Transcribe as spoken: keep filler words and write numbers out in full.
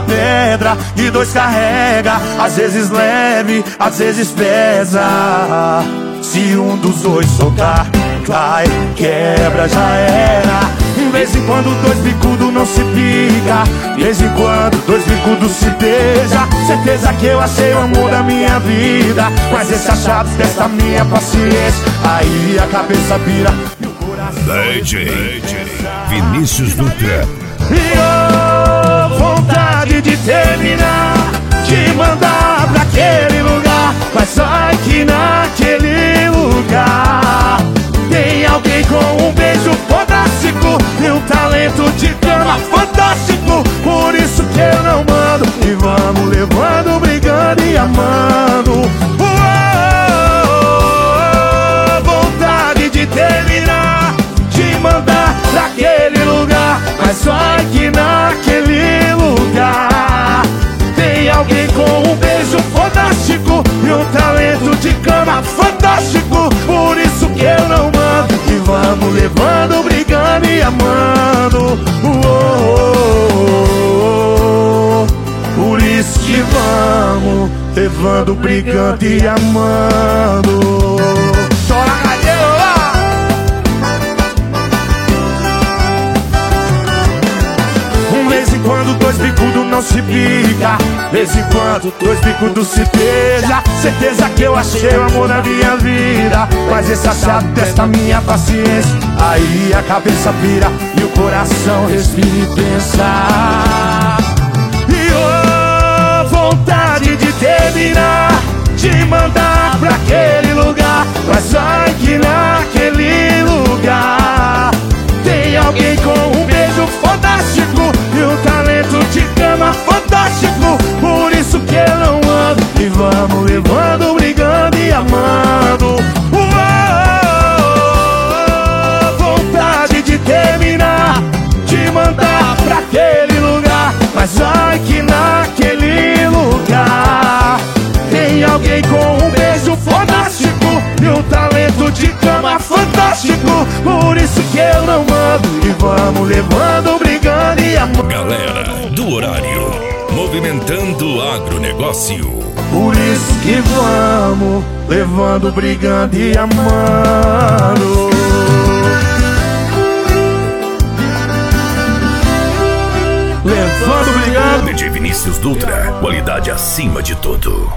pedra e dois carrega. Às vezes leve, às vezes pesa. Se um dos dois soltar, cai, quebra, já era. De vez em quando dois bicudos não se pica, de vez em quando dois bicudos se beija. Certeza que eu achei o amor da minha vida, mas esse achado testa minha paciência. Aí a cabeça vira e o coração D J Vinícius Dutra. E oh, vontade de terminar, de mandar pra aquele lugar, mas sai que naquele lugar tem alguém com um beijo fodástico e um talento de cama fantástico. Por isso que eu não mando, e vamos levando, brigando e amando. Oh, vontade de terminar, de mandar pra aquele lugar, mas sai que naquele lugar tem alguém com um beijo fodástico e um talento de cama fantástico. Por isso que eu não mando, e vamos levando, brigando e amando. Oh, oh, oh. Por isso que vamos levando, brigando e amando. Chora, Gadeiro, lá! Um vez em quando dois bicudos não se pica, vez em quando dois bicudos se beija. Certeza que eu achei o amor da minha vida, mas esse achado testa minha paciência. Aí a cabeça vira e o coração respira e pensa. E oh, vontade de terminar, de mandar pra aquele lugar, mas sai que naquele lugar tem alguém com um beijo fodástico e um talento de cama fantástico. Por isso que eu não ando, e vamos levando, brigando e amando. Oh, vontade de terminar, de mandar pra aquele lugar, mas sai que naquele lugar tem alguém com um beijo fodástico e um talento de cama fantástico. Por isso que eu não mando, e vamos levando, brigando e amando. Galera do horário, movimentando o agronegócio. Por isso que vamos levando, brigando e amando. Levando, brigando. D J Vinícius Dutra, qualidade acima de tudo.